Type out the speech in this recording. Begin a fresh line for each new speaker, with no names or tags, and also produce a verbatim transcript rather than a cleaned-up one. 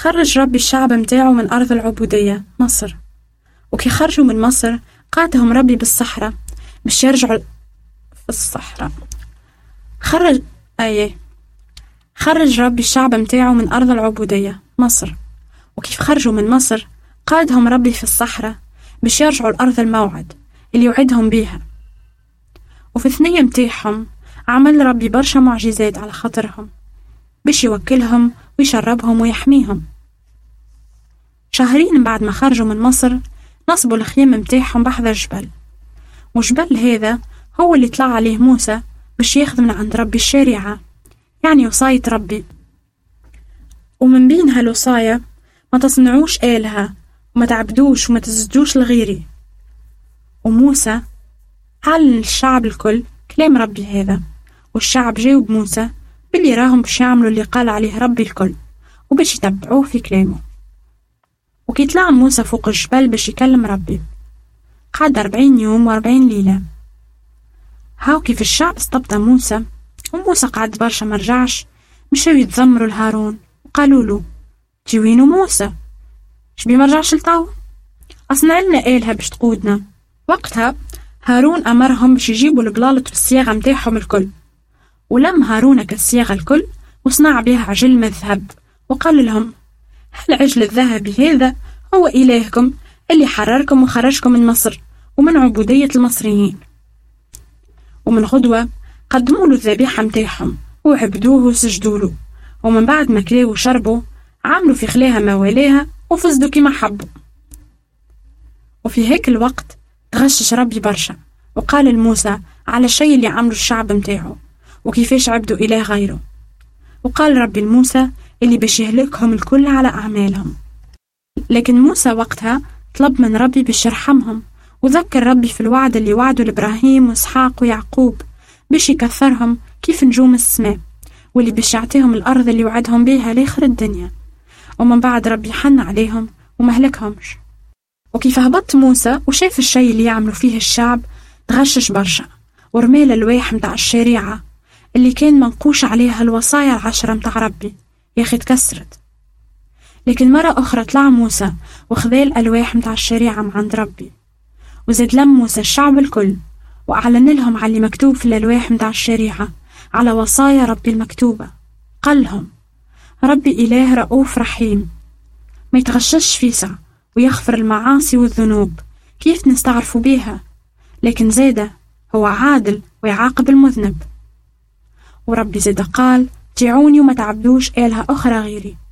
خرج ربي الشعب متاعه من أرض العبودية مصر، وكي خرجوا من مصر قادهم ربي بالصحراء باش يرجعوا في الصحراء. خرج أيه خرج ربي الشعب متاعه من أرض العبودية مصر، وكيف خرجوا من مصر قادهم ربي في الصحراء باش يرجعوا الأرض الموعد اللي يوعدهم بيها. وفي الثنية متاعهم عمل ربي برشا معجزات على خاطرهم باش يوكلهم ويشربهم ويحميهم. شهرين بعد ما خرجوا من مصر نصبوا الخيام متاعهم بحذا الجبل، وجبل هذا هو اللي طلع عليه موسى باش ياخذ من عند ربي الشريعة، يعني وصاية ربي. ومن بين هالوصايا ما تصنعوش آلهة وما تعبدوش وما تسجدوش لغيري. وموسى علن الشعب الكل كلام ربي هذا، والشعب جاوب موسى باللي راهم باش يعملوا اللي قال عليه ربي الكل وباش يتبعوه في كلامه. وكي طلع موسى فوق الجبل باش يكلم ربي قعد أربعين يوم وأربعين ليلة. هاو كيف الشعب استبطى موسى وموسى قعد برشا مرجعش، مشاو يتذمروا لهارون وقالوا له جي وينو موسى شبي مرجعش لتو، أصنع لنا آلهة باش تقودنا. وقتها هارون أمرهم باش يجيبوا البلالط والصياغة متاعهم الكل، ولم هارون كالصياغة الكل وصنع بها عجل من الذهب، وقال لهم العجل الذهبي هذا هو إلهكم اللي حرركم وخرجكم من مصر ومن عبودية المصريين. ومن غدوة قدموا له الذبيحة متاعهم وعبدوه وسجدوا له، ومن بعد ما كلاوا وشربوا عملوا في خلاها موالاها وفزدوا كما حبوا. وفي هيك الوقت تغشش ربي برشا وقال لموسى على الشيء اللي عملوا الشعب متاعه وكيفاش عبدوا إله غيره. وقال ربي لموسى اللي باش يهلكهم الكل على أعمالهم. لكن موسى وقتها طلب من ربي باش يرحمهم، وذكر ربي في الوعد اللي وعدوا لإبراهيم وإسحاق ويعقوب باش يكثرهم كيف نجوم السماء، واللي باش يعطيهم الأرض اللي وعدهم بيها لآخر الدنيا. ومن بعد ربي حن عليهم ومهلكهمش. وكيف هبط موسى وشاف الشيء اللي يعملوا فيه الشعب تغشش برشا، ورمي الألواح متاع الشريعة اللي كان منقوش عليها الوصايا العشرة متاع ربي يا أخي تكسرت. لكن مرة أخرى طلع موسى وخذا الألواح متاع الشريعة من عند ربي، وزاد لم موسى الشعب الكل وأعلن لهم على اللي مكتوب في الألواح متاع الشريعة على وصايا ربي المكتوبة. قال لهم ربي إله رؤوف رحيم ما يتغشش فيسع ويغفر المعاصي والذنوب كيف نستعرفوا بيها، لكن زاده هو عادل ويعاقب المذنب. وربي زاده قال جيعوني وما تعبدوش آلهة أخرى غيري.